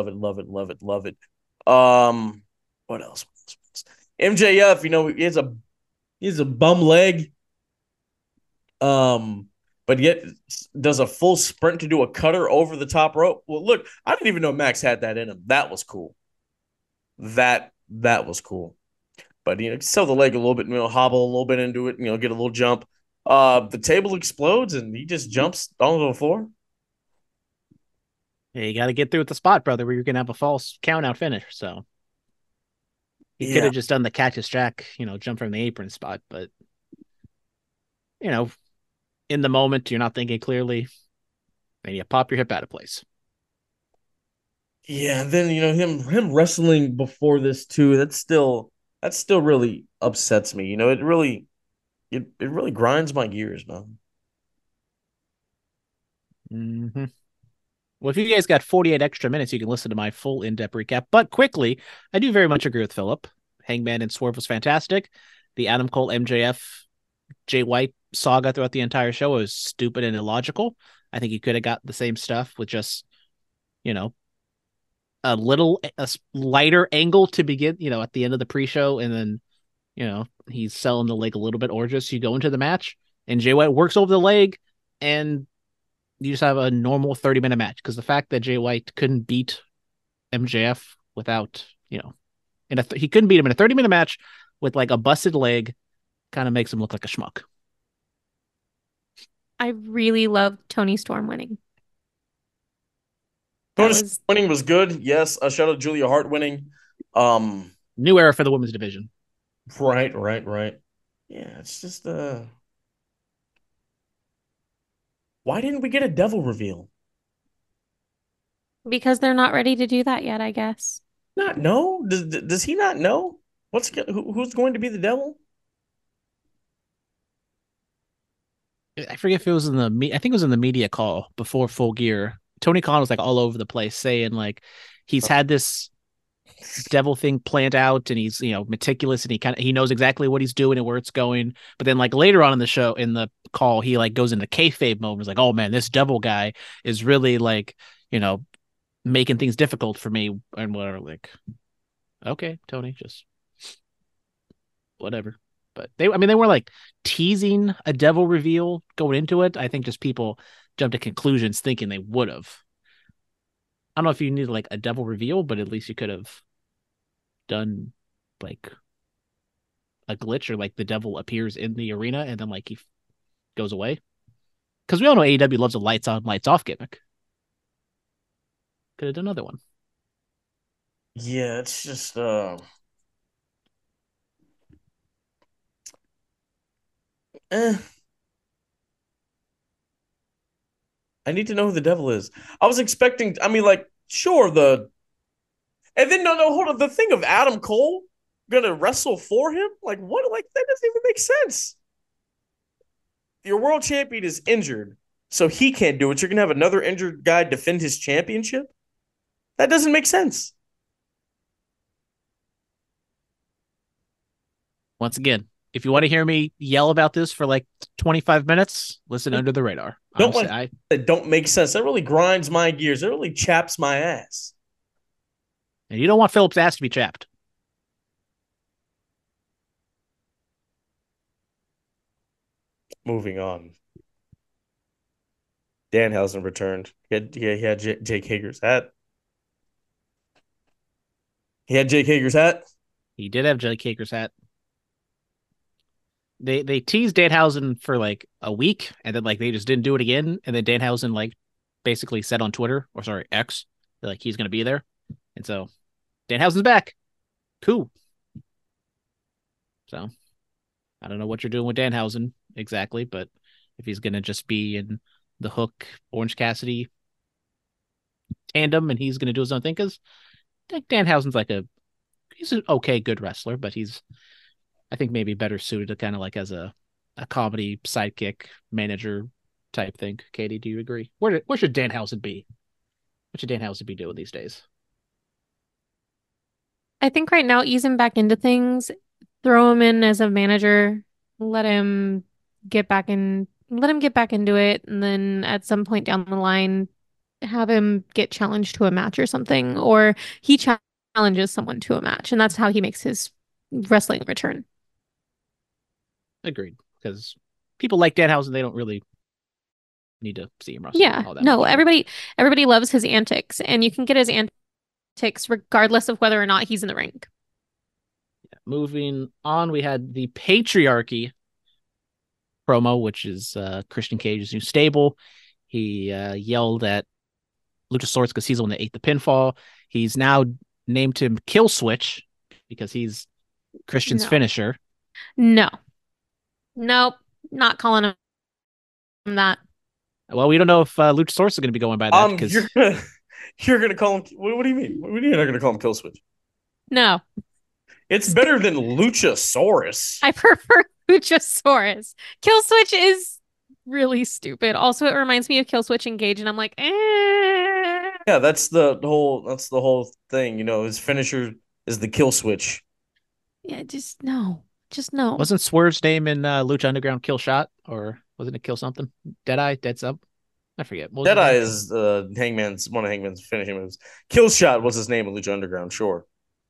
What else? MJF, he has a bum leg. But yet does a full sprint to do a cutter over the top rope. Well, look, I didn't even know Max had that in him. That was cool. That was cool. But sell the leg a little bit, hobble a little bit into it, get a little jump. The table explodes and he just jumps onto the floor. Yeah, you got to get through with the spot, brother, where you're gonna have a false count out finish. So he could have just done the Cactus Jack, jump from the apron spot, but in the moment you're not thinking clearly, and you pop your hip out of place. Yeah, and then him wrestling before this too. That still really upsets me. It really grinds my gears, man. Mm-hmm. Well, if you guys got 48 extra minutes, you can listen to my full in-depth recap. But quickly, I do very much agree with Philip. Hangman and Swerve was fantastic. The Adam Cole, MJF, Jay White saga throughout the entire show was stupid and illogical. I think you could have got the same stuff with just, a lighter angle to begin, at the end of the pre-show, and then, he's selling the leg a little bit, or just you go into the match and Jay White works over the leg and you just have a normal 30-minute match. Because the fact that Jay White couldn't beat MJF without, he couldn't beat him in a 30-minute match with like a busted leg kind of makes him look like a schmuck. I really loved Tony Storm winning. That Tony was winning was good. Yes. Shout out Julia Hart winning. New era for the women's division. Right. Yeah, it's just why didn't we get a devil reveal? because they're not ready to do that yet, I guess. Not know? Does he not know? Who's going to be the devil? I forget if it was in the I think it was in the media call before Full Gear. Tony Khan was like all over the place saying like he's had this devil thing planned out and he's meticulous and he knows exactly what he's doing and where it's going. But then like later on in the show in the call he like goes into kayfabe mode and is like, oh man, this devil guy is really like making things difficult for me and whatever. Like, okay, Tony, just whatever. But they were like teasing a devil reveal going into it. I think just people jumped to conclusions thinking they would have. I don't know if you needed like a devil reveal, but at least you could have done like a glitch or like the devil appears in the arena and then like he goes away. Because we all know AEW loves a lights on, lights off gimmick. Could have done another one. Yeah, it's just I need to know who the devil is. I was expecting, like, sure, and then no, hold on. The thing of Adam Cole gonna wrestle for him? Like, what? Like, that doesn't even make sense. Your world champion is injured, so he can't do it. You're gonna have another injured guy defend his championship? That doesn't make sense. Once again, if you want to hear me yell about this for like 25 minutes, listen Under the Radar. That don't make sense. That really grinds my gears. That really chaps my ass. And you don't want Phillips' ass to be chapped. Moving on. Danhausen returned. He had Jake Hager's hat. He had Jake Hager's hat. He did have Jake Hager's hat. They teased Danhausen for like a week, and then like they just didn't do it again. And then Danhausen like basically said on Twitter, or sorry, X, that like he's gonna be there. And so Danhausen's back. Cool. So I don't know what you're doing with Danhausen exactly, but if he's gonna just be in the Hook Orange Cassidy tandem and he's gonna do his own thing, because I think Danhausen's like he's an okay, good wrestler, but he's I think maybe better suited to kind of like as a comedy sidekick manager type thing. Katie, do you agree? Where should Danhausen be? What should Danhausen be doing these days? I think right now ease him back into things, throw him in as a manager, let him get back into it, and then at some point down the line, have him get challenged to a match or something, or he challenges someone to a match, and that's how he makes his wrestling return. Agreed, because people like Danhausen, they don't really need to see him wrestle. Yeah, no, everybody loves his antics, and you can get his antics regardless of whether or not he's in the ring. Yeah, moving on, we had the Patriarchy promo, which is Christian Cage's new stable. He yelled at Luchasaurus because he's the one that ate the pinfall. He's now named him Kill Switch because he's Christian's finisher. No. Nope, not calling him that. Well, we don't know if Luchasaurus is going to be going by that. Because you're gonna call him. What do you mean? What do you mean you're not gonna call him Kill Switch? No, it's better than Luchasaurus. I prefer Luchasaurus. Kill Switch is really stupid. Also, it reminds me of Kill Switch Engage, and I'm like, eh. Yeah, that's the whole thing. His finisher is the Kill Switch. Yeah, just no. Wasn't Swerve's name in Lucha Underground Kill Shot, or wasn't it Kill something? Deadeye, Dead Sub? I forget. Deadeye is one of Hangman's finishing moves. Kill Shot was his name in Lucha Underground, sure.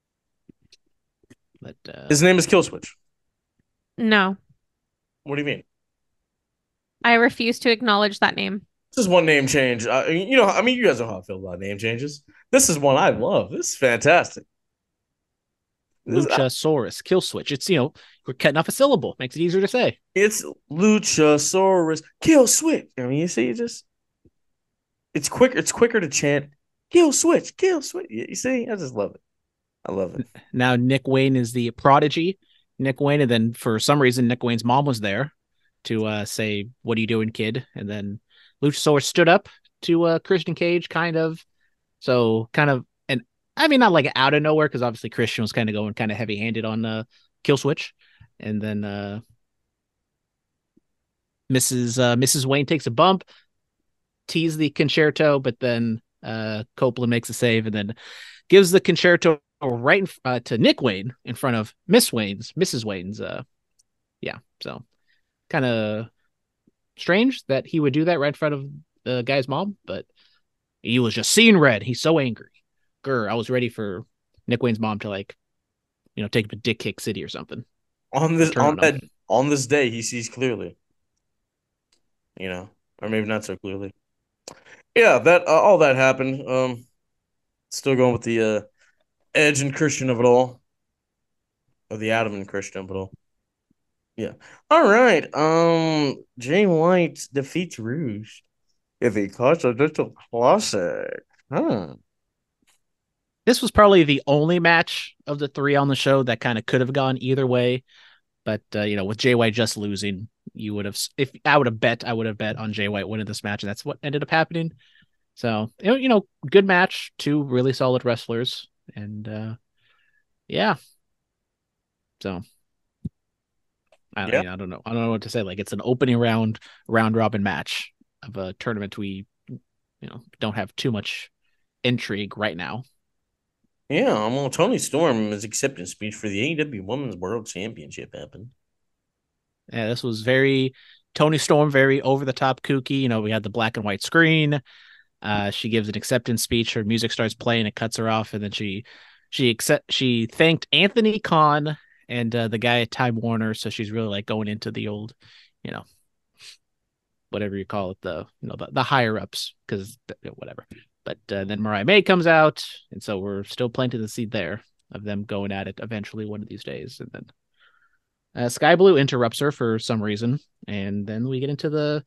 But his name is Kill Switch. No. What do you mean? I refuse to acknowledge that name. This is one name change. You guys know how I feel about name changes. This is one I love. This is fantastic. Luchasaurus, Kill Switch. It's, we're cutting off a syllable. Makes it easier to say. It's Luchasaurus, Kill Switch. You see, it's quicker to chant Kill switch, kill switch. You see, I just love it. I love it. Now Nick Wayne is the prodigy. Nick Wayne, and then for some reason Nick Wayne's mom was there to say, "What are you doing, kid?" And then Luchasaurus stood up to Christian Cage, kind of. So kind of, and I mean not like out of nowhere because obviously Christian was kind of going kind of heavy handed on kill switch, and then Mrs. Wayne takes a bump, tees the concerto, but then Copeland makes a save and then gives the concerto right to Nick Wayne in front of Mrs. Wayne's. Yeah, so kind of strange that he would do that right in front of the guy's mom, but he was just seeing red. He's so angry. I was ready for Nick Wayne's mom to take him to Dick Kick City or something. On this day, he sees clearly. Or maybe not so clearly. Yeah, that all that happened. Still going with the Edge and Christian of it all, or the Adam and Christian of it all. Yeah. All right. Jay White defeats Rouge in the Continental Classic. This was probably the only match of the three on the show that kind of could have gone either way. But with Jay White just losing, you would have. If I would have bet, I would have bet on Jay White winning this match, and that's what ended up happening. So good match, two really solid wrestlers, and yeah. So I don't know what to say. Like it's an opening round robin match of a tournament we don't have too much intrigue right now. Yeah, well, Tony Storm's acceptance speech for the AEW Women's World Championship happened. Yeah, this was very Tony Storm, very over the top kooky. We had the black and white screen. She gives an acceptance speech. Her music starts playing. It cuts her off, and then she thanked Anthony Khan and the guy at Time Warner. So she's really like going into the old, whatever you call it, the higher ups, because whatever. But then Mariah May comes out, and so we're still planting the seed there of them going at it eventually one of these days. And then Sky Blue interrupts her for some reason, and then we get into the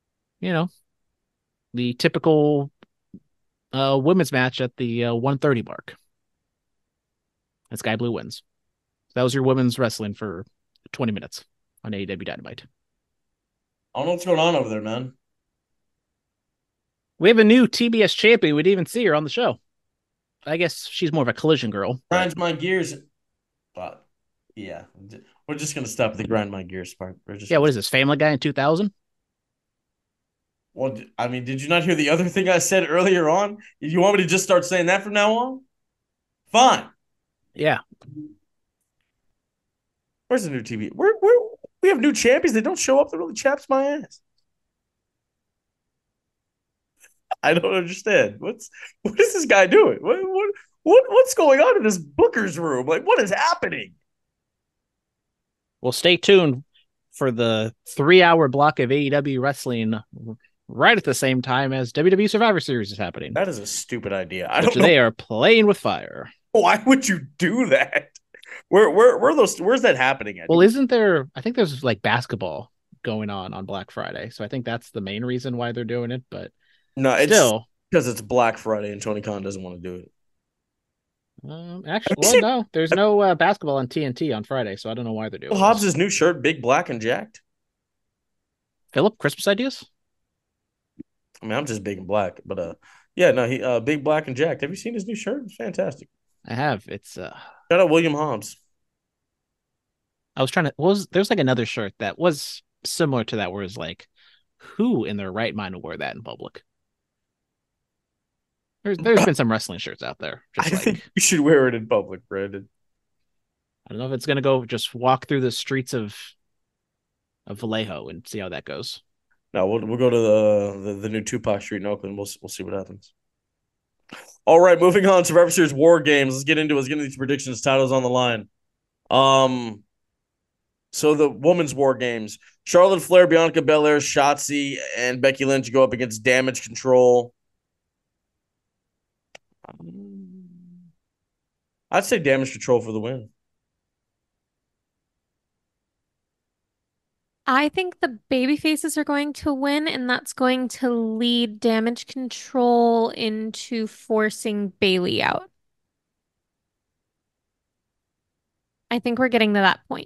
typical women's match at the 1:30 mark. And Sky Blue wins. That was your women's wrestling for 20 minutes on AEW Dynamite. I don't know what's going on over there, man. We have a new TBS champion. We didn't even see her on the show. I guess she's more of a Collision girl. Grinds my gears. But yeah, we're just gonna stop the grind my gears part. What is this? Family Guy in 2000? Well, I mean, did you not hear the other thing I said earlier on? You want me to just start saying that from now on? Fine. Yeah. Where's the new TV? We have new champions. They don't show up. That really chaps my ass. I don't understand. What is this guy doing? What's going on in this Booker's room? Like, what is happening? Well, stay tuned for the 3-hour block of AEW wrestling right at the same time as WWE Survivor Series is happening. That is a stupid idea. I don't know. They are playing with fire. Why would you do that? Where's that happening at? Well, isn't there? I think there's like basketball going on Black Friday, so I think that's the main reason why they're doing it. But no, it's still because it's Black Friday and Tony Khan doesn't want to do it. Actually, no, there's no basketball on TNT on Friday, so I don't know why they're doing it. Hobbs' new shirt, big, black, and jacked. Philip, Christmas ideas? I mean, I'm just big and black, but yeah, no, he big, black, and jacked. Have you seen his new shirt? It's fantastic. I have. It's shout out William Hobbs. I was trying to. There's like another shirt that was similar to that, where it's like, who in their right mind would wear that in public? There's been some wrestling shirts out there. I think you should wear it in public, Brandon. I don't know if it's gonna go just walk through the streets of Vallejo and see how that goes. No, we'll go to the new Tupac Street in Oakland. We'll see what happens. All right, moving on to Survivor Series War Games. Let's get into these predictions. Titles on the line. So the women's War Games: Charlotte Flair, Bianca Belair, Shotzi, and Becky Lynch go up against Damage Control. I'd say Damage Control for the win. I think the baby faces are going to win, and that's going to lead Damage Control into forcing Bailey out. I think we're getting to that point.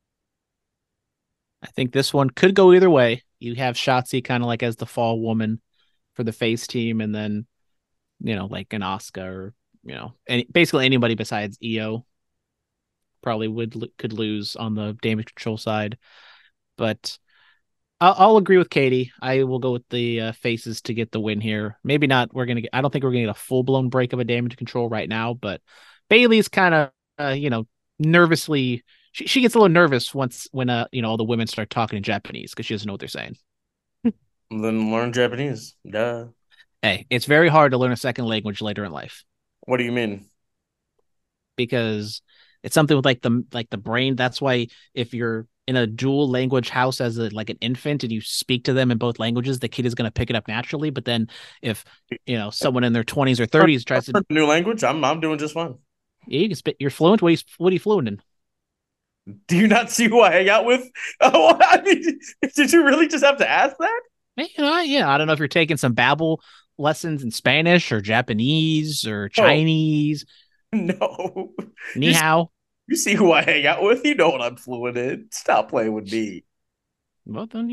I think this one could go either way. You have Shotzi kind of like as the fall woman for the face team, and then like an Asuka or basically anybody besides Io probably could lose on the Damage Control side. But I'll agree with Katie. I will go with the faces to get the win here. Maybe not. I don't think we're gonna get a full blown break of a Damage Control right now, but Bailey's kind of nervously. She gets a little nervous when all the women start talking in Japanese because she doesn't know what they're saying. Then learn Japanese. Duh. Hey, it's very hard to learn a second language later in life What do you mean? because it's something with like the brain. That's why if you're in a dual language house as like an infant and you speak to them in both languages, the kid is going to pick it up naturally. But then if someone in their 20s or 30s tries to New language? I'm doing just fine. yeah, you can spit. You're fluent. What are you fluent in? Do you not see who I hang out with? Oh, I mean, did you really just have to ask that? Yeah. I don't know if you're taking some Babbel lessons in Spanish or Japanese or Chinese. No. Ni hao. You see who I hang out with? You know what I'm fluent in. Stop playing with me. Well, then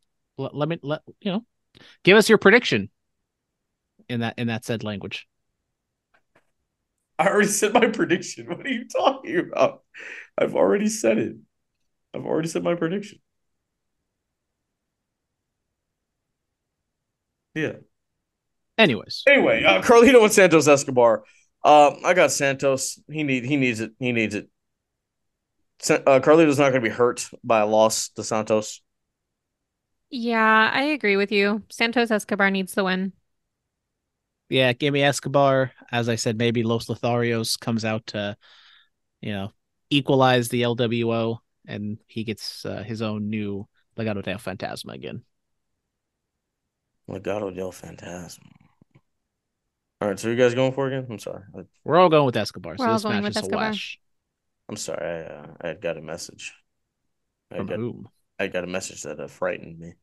give us your prediction in that said language. I already said my prediction. What are you talking about? I've already said it. I've already said my prediction. Yeah. Anyways, Anyway, Carlito and Santos Escobar. I got Santos. He needs it. He needs it. Carlito's not going to be hurt by a loss to Santos. Yeah, I agree with you. Santos Escobar needs the win. yeah, give me Escobar. As I said, maybe Los Lotharios comes out to, equalize the LWO, and he gets his own new Legado del Fantasma again. Legado del Fantasma. All right, so you guys going for it again? I'm sorry. We're all going with Escobar, We're so all this going match with is a Escobar. wash. I'm sorry. I had got a message. From whom? I got a message that frightened me.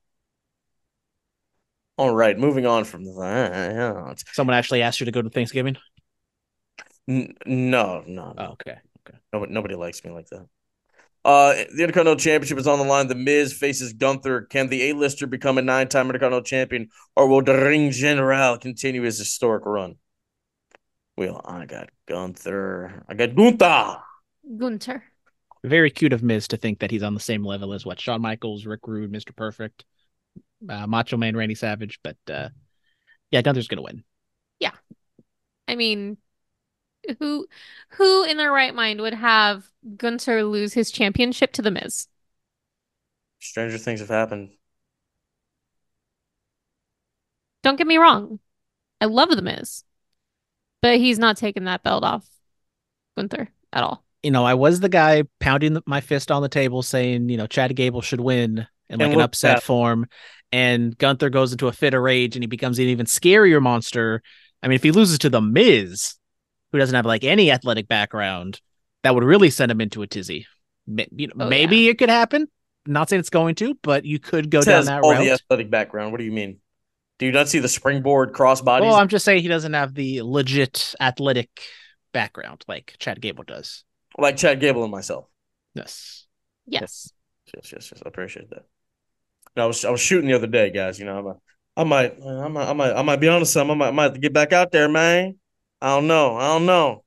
All right, moving on from that. Someone actually asked you to go to Thanksgiving? No. Oh, okay. Nobody likes me like that. The Intercontinental Championship is on the line. The Miz faces Gunther. Can the A-lister become a 9-time Intercontinental Champion, or will the Ring General continue his historic run? Well, I got Gunther. I got Gunther. Gunter. Very cute of Miz to think that he's on the same level as Shawn Michaels, Rick Rude, Mr. Perfect, Macho Man, Randy Savage. But yeah, Gunther's going to win. Yeah. I mean, who in their right mind would have Gunter lose his championship to The Miz? Stranger things have happened. Don't get me wrong. I love The Miz. But he's not taking that belt off Gunther at all. I was the guy pounding my fist on the table saying, Chad Gable should win in like an upset form. And Gunther goes into a fit of rage and he becomes an even scarier monster. I mean, if he loses to The Miz, who doesn't have like any athletic background, that would really send him into a tizzy. Maybe it could happen. Not saying it's going to, but you could go down that route. The athletic background. What do you mean? Do you not see the springboard crossbodies? Well, I'm just saying he doesn't have the legit athletic background like Chad Gable does. Like Chad Gable and myself. Yes. Yes. Yes. I appreciate that. I was shooting the other day, guys. I might be on to something. I might have to get back out there, man. I don't know.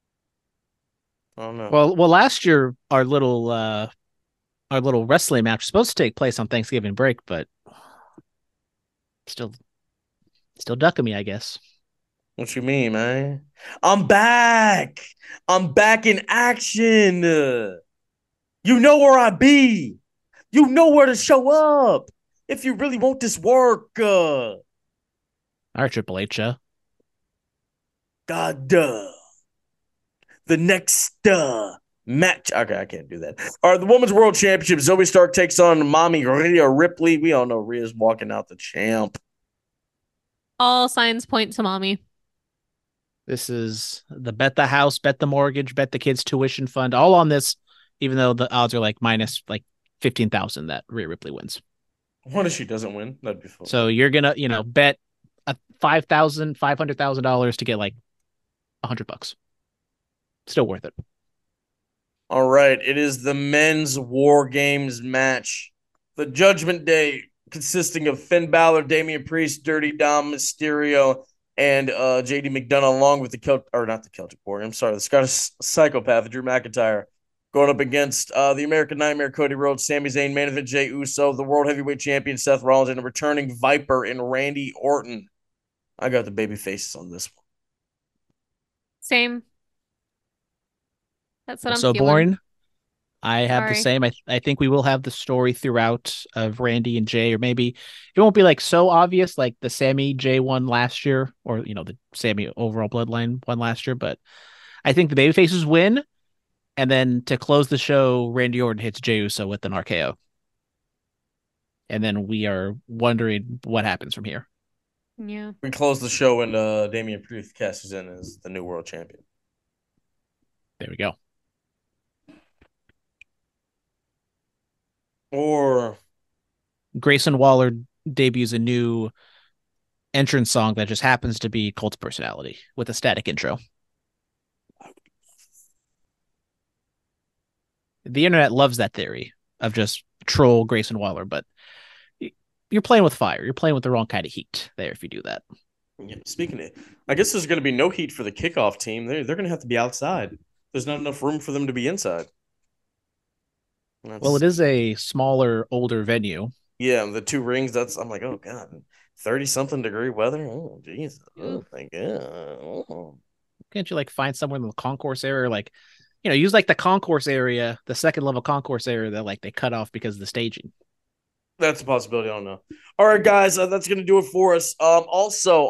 Well, last year our little wrestling match was supposed to take place on Thanksgiving break, but still ducking me, I guess. What you mean, man? I'm back. I'm back in action. You know where I be. You know where to show up if you really want this work. All right, Triple H. God, the next match. Okay, I can't do that. All right, the Women's World Championship. Zoe Stark takes on Mommy Rhea Ripley. We all know Rhea's walking out the champ. All signs point to Mommy. This is the bet the house, bet the mortgage, bet the kids' tuition fund, all on this, even though the odds are like minus like $15,000 that Rhea Ripley wins. What if she doesn't win? That'd be fun. So you're gonna, bet $500,000 to get like $100. Still worth it. All right, it is the men's War Games match. The Judgment Day, consisting of Finn Balor, Damian Priest, Dirty Dom, Mysterio, and JD McDonough, along with the Celtic Warrior. I'm sorry, the Scottish Psychopath, Drew McIntyre, going up against the American Nightmare, Cody Rhodes, Sami Zayn, main event Jey Uso, the World Heavyweight Champion Seth Rollins, and a returning Viper in Randy Orton. I got the baby faces on this one. Same. That's what I'm So feeling. Bourne, I have the same. I think we will have the story throughout of Randy and Jay, or maybe it won't be like so obvious like the Sami Jay one last year, or the Sami overall bloodline one last year. But I think the babyfaces win, and then to close the show, Randy Orton hits Jey Uso with an RKO, and then we are wondering what happens from here. Yeah, we close the show and Damian Priest cashes in as the new world champion. There we go. Or Grayson Waller debuts a new entrance song that just happens to be Colt's Personality with a static intro. The internet loves that theory of just troll Grayson Waller, but you're playing with fire. You're playing with the wrong kind of heat there if you do that. Yeah, speaking of, I guess there's going to be no heat for the kickoff team. They're going to have to be outside. There's not enough room for them to be inside. Well, it is a smaller, older venue. Yeah, the two rings, I'm like, oh, God, 30-something degree weather? Oh, Jesus. Oh, my God. Oh. Can't you, find somewhere in the concourse area? Use, the concourse area, the second level concourse area that, they cut off because of the staging. That's a possibility. I don't know. All right, guys, that's going to do it for us. Also,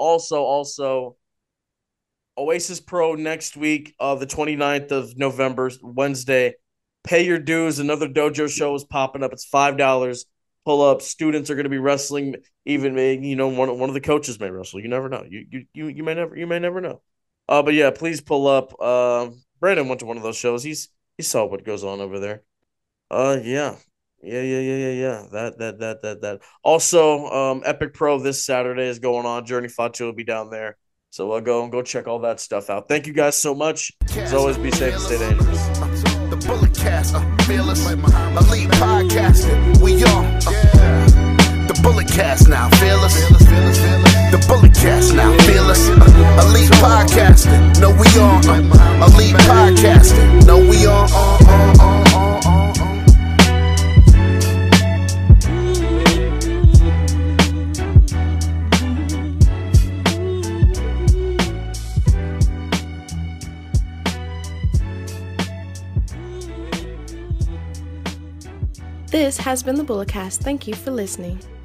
Oasis Pro next week, the 29th of November, Wednesday. Pay your dues. Another dojo show is popping up. It's $5. Pull up. Students are going to be wrestling. Even one of the coaches may wrestle. You never know. You may never know. But yeah, please pull up. Brandon went to one of those shows. He saw what goes on over there. Yeah. That. Also, Epic Pro this Saturday is going on. Journey Fatu will be down there. So go check all that stuff out. Thank you guys so much. As always, be safe and stay dangerous. The Bullet Cast, fearless, elite podcasting. We on the Bullet Cast now, fearless. The Bullet Cast now, fearless, elite podcasting. No, we on elite podcasting. No, we on. This has been the Bulletcast. Thank you for listening.